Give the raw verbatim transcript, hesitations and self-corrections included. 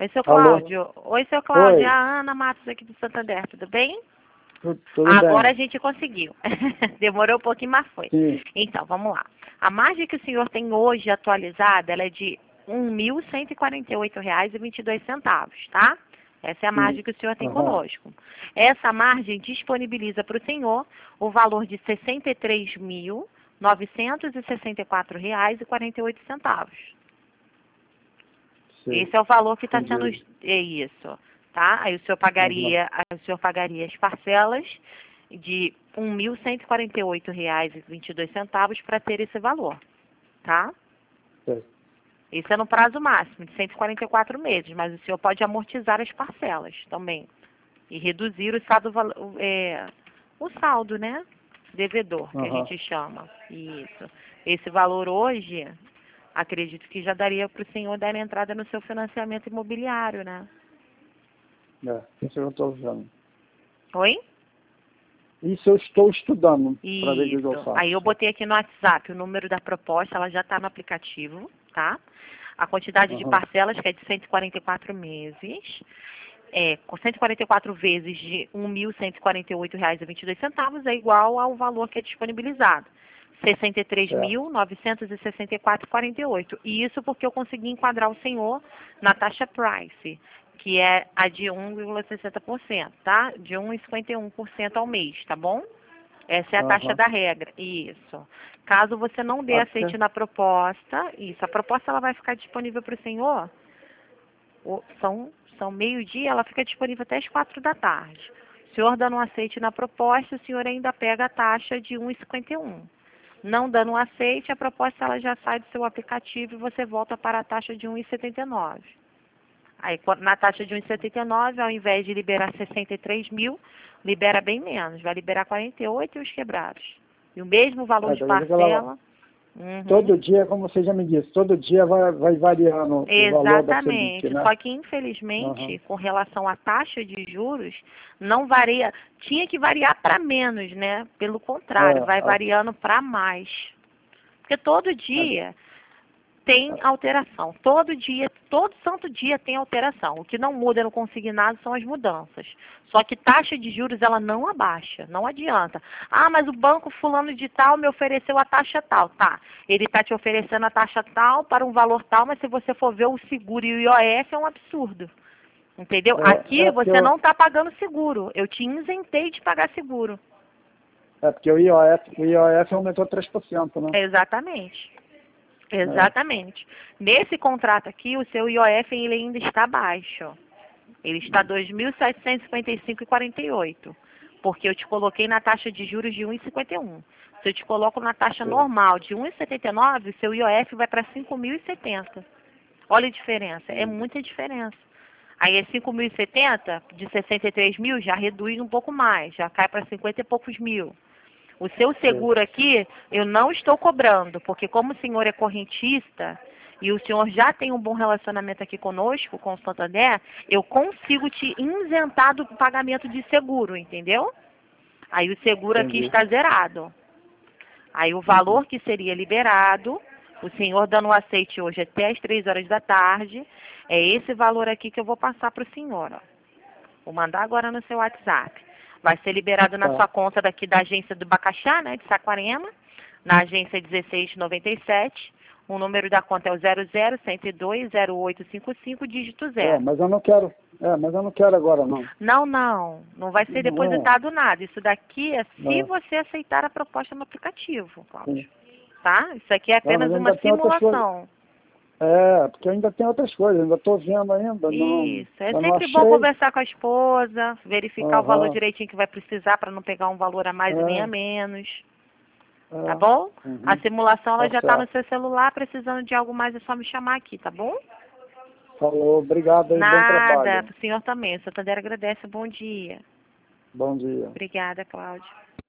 Oi, seu Alô? Cláudio. Oi, seu Cláudio. Oi. É a Ana Matos aqui do Santander, tudo bem? Tudo, tudo Agora bem. a gente conseguiu. Demorou um pouquinho, mas foi. Sim. Então, vamos lá. A margem que o senhor tem hoje atualizada, ela é de um mil cento e quarenta e oito reais e vinte e dois centavos, tá? Essa é a margem Sim. que o senhor tem Aham. conosco. Essa margem disponibiliza para o senhor o valor de sessenta e três mil novecentos e sessenta e quatro reais e quarenta e oito centavos. Sei. Esse é o valor que está sendo Entendi. é isso, tá? Aí o senhor Aham. pagaria, aí o senhor pagaria as parcelas de um mil cento e quarenta e oito reais e vinte e dois centavos para ter esse valor, tá? Sei. Isso é no prazo máximo de cento e quarenta e quatro meses, mas o senhor pode amortizar as parcelas também e reduzir o saldo, val- é, o saldo, né? Devedor, que a Aham. gente chama. Isso. Esse valor hoje, acredito que já daria para o senhor dar entrada no seu financiamento imobiliário, né? É, isso eu estou vendo. Oi? Isso eu estou estudando para ver o que eu Isso. Aí eu faço. botei aqui no WhatsApp o número da proposta, ela já está no aplicativo, tá? A quantidade de Aham. parcelas, que é de cento e quarenta e quatro meses, é, com cento e quarenta e quatro vezes de um mil cento e quarenta e oito reais e vinte e dois centavos é igual ao valor que é disponibilizado. sessenta e três Certo. mil novecentos e sessenta e quatro reais e quarenta e oito centavos. E isso porque eu consegui enquadrar o senhor na taxa price, que é a de um vírgula sessenta por cento, tá? De um vírgula cinquenta e um por cento ao mês, tá bom? Essa é a taxa Aham. da regra. Isso. Caso você não dê Até. aceite na proposta, isso, a proposta ela vai ficar disponível para o senhor, o- são, são meio-dia, ela fica disponível até as quatro da tarde. O senhor dando um aceite na proposta, o senhor ainda pega a taxa de um vírgula cinquenta e um. Não dando um aceite, a proposta ela já sai do seu aplicativo e você volta para a taxa de um vírgula setenta e nove. Aí, quan- na taxa de um vírgula setenta e nove, ao invés de liberar sessenta e três mil, libera bem menos, vai liberar quarenta e oito e os quebrados. E o mesmo valor É, de quer dizer que ela, parcela. Uhum. todo dia, como você já me disse, todo dia vai, vai variando o valor da Selic, Exatamente. né? Só que, Aham. infelizmente, com relação à taxa de juros, não varia. Tinha que variar para menos, né? Pelo contrário, É, vai a- variando para mais. Porque todo a- dia tem alteração. Todo dia, todo santo dia tem alteração. O que não muda no consignado são as mudanças. Só que taxa de juros ela não abaixa, não adianta. Ah, mas o banco fulano de tal me ofereceu a taxa tal. Tá, ele está te oferecendo a taxa tal para um valor tal, mas se você for ver o seguro e o I O F é um absurdo. Entendeu? é, Aqui é porque você eu, não está pagando seguro. Eu te isentei de pagar seguro. é porque o I O F, o I O F aumentou três por cento, né? Exatamente. É. Exatamente. Nesse contrato aqui, o seu I O F ele ainda está baixo. Ele está dois mil setecentos e cinquenta e cinco reais e quarenta e oito centavos, porque eu te coloquei na taxa de juros de um vírgula cinquenta e um. Se eu te coloco na taxa Sei. normal de um vírgula setenta e nove, o seu I O F vai para cinco mil e setenta. Olha a diferença, é Hum. muita diferença. Aí é cinco mil e setenta, de sessenta e três mil, já reduz um pouco mais, já cai para cinquenta e poucos mil. O seu Sei. seguro aqui, eu não estou cobrando, porque como o senhor é correntista e o senhor já tem um bom relacionamento aqui conosco, com o Santander, eu consigo te isentar do pagamento de seguro, entendeu? Aí o seguro aqui Entendi. está zerado. Aí o Uhum. valor que seria liberado, o senhor dando o aceite hoje até as três horas da tarde, é esse valor aqui que eu vou passar para o senhor, ó. Vou mandar agora no seu WhatsApp. Vai ser liberado na Tá. sua conta daqui da agência do Bacaxá, né, de Saquarema, na agência dezesseis noventa e sete. O número da conta é o zero zero um zero dois zero oito cinco cinco, dígito É, zero. mas eu não quero. É, mas eu não quero agora, não. Não, não, não vai ser Não, depositado nada. Isso daqui é se não. você aceitar a proposta no aplicativo, Sim. Cláudio. Tá? Isso aqui é Não, mas apenas uma ainda tem outras coisas. simulação. É, porque ainda tem outras coisas, ainda estou vendo ainda, não, Isso. É eu não sempre bom achei. conversar com a esposa, verificar o valor Aham. direitinho que vai precisar para não pegar um valor a mais e nem a É, menos. Tá é. bom? A Uhum. simulação ela Tá já está no certo. seu celular, precisando de algo mais é só me chamar aqui, tá bom? Falou, obrigado aí, bom Nada, trabalho. o senhor também. O Santander agradece, bom dia. Bom dia. Obrigada, Cláudia.